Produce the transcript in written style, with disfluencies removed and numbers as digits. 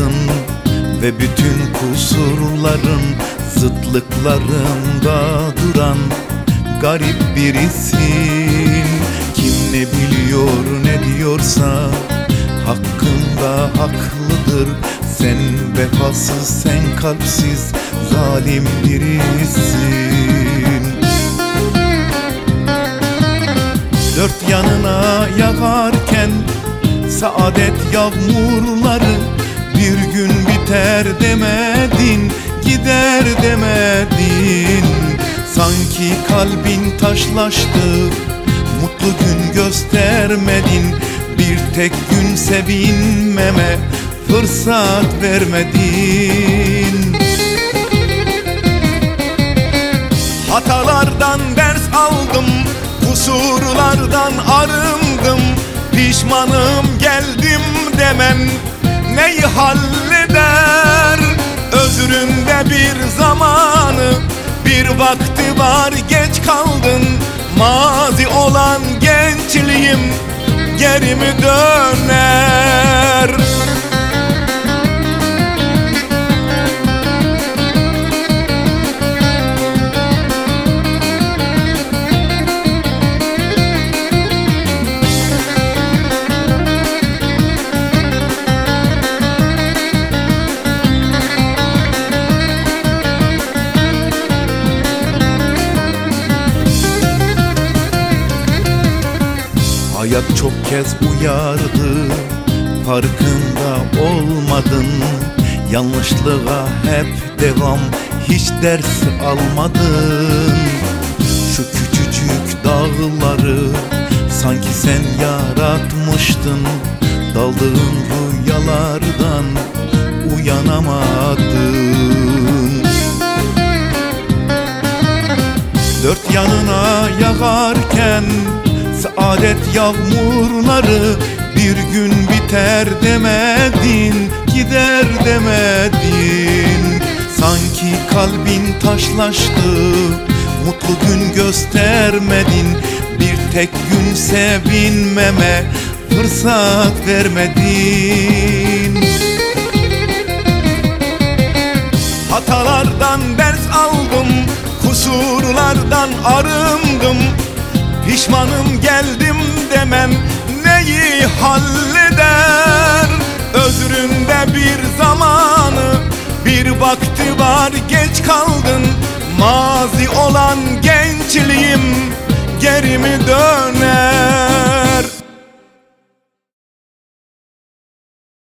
olmadın ve bütün kusurların zıtlıklarında duran garip birisin. Kim ne biliyor ne diyorsa hakkında haklıdır. Sen vefasız, sen kalpsiz, zalim birisin. Dört yanına yağarken saadet yağmurları, bir gün biter demedin, gider demedin. Sanki kalbin taşlaştı, mutlu gün göstermedin. Bir tek gün sevinmeme fırsat vermedin. Hatalardan ders aldım, kusurlardan arındım. Pişmanım geldim demen neyi halleder? Özründe bir zamanı, bir vakti var, geç kaldın. Mazi olan gençliğim geri mi döner? Hayat çok kez uyardı, farkında olmadın. Yanlışlığa hep devam, hiç ders almadın. Şu küçücük dağları sanki sen yaratmıştın. Daldığın rüyalardan uyanamadın. Dört yanına yağarken saadet yağmurları, bir gün biter demedin, gider demedin. Sanki kalbin taşlaştı, mutlu gün göstermedin. Bir tek gün sevinmeme fırsat vermedin. Hatalardan ders aldım, kusurlardan arındım. Pişmanım geldim demem neyi halleder? Özründe bir zamanı, bir vakti var, geç kaldın. Mazi olan gençliğim geri mi döner?